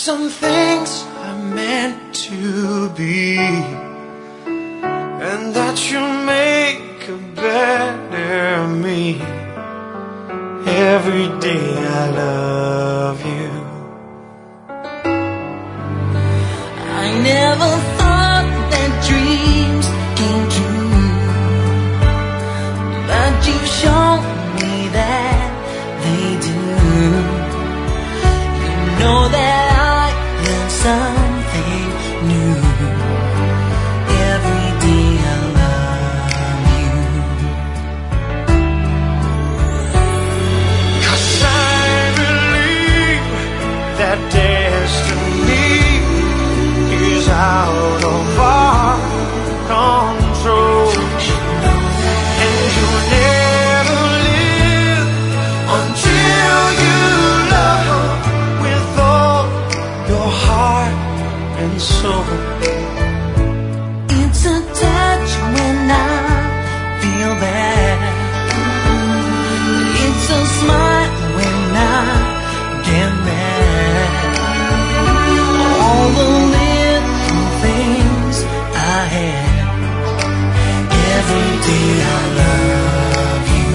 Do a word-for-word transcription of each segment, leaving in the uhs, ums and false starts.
some things are meant to be, and that you make a better me. Every day I love you. I never thought that dreams came true, but you've shown me that they do. You know that I am something new. Every day I love you. 'Cause I believe that destiny is out of our control, and you'll never live until you love with all your heart and soul. It's a touch when I feel bad. It's a smile when I get mad. All the little things I have. Every day I love you.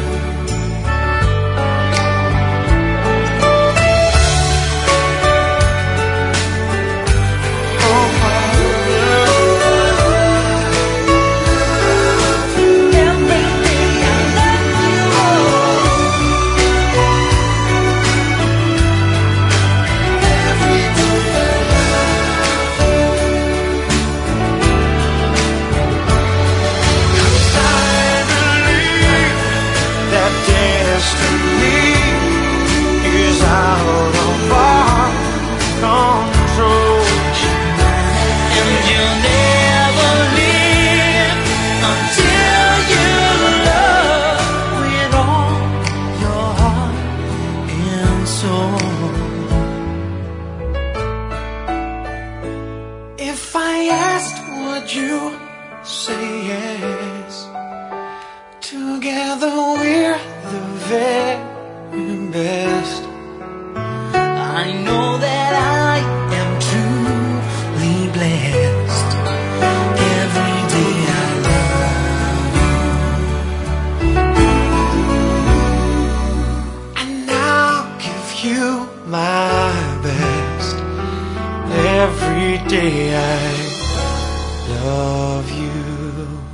Destiny is out of our control, And you'll never live until you love with all your heart and soul. If I asked, would you say yes? Together we're the very best. I know that I am truly blessed. Every day I love you. And I'll give you my best. Every day I love you.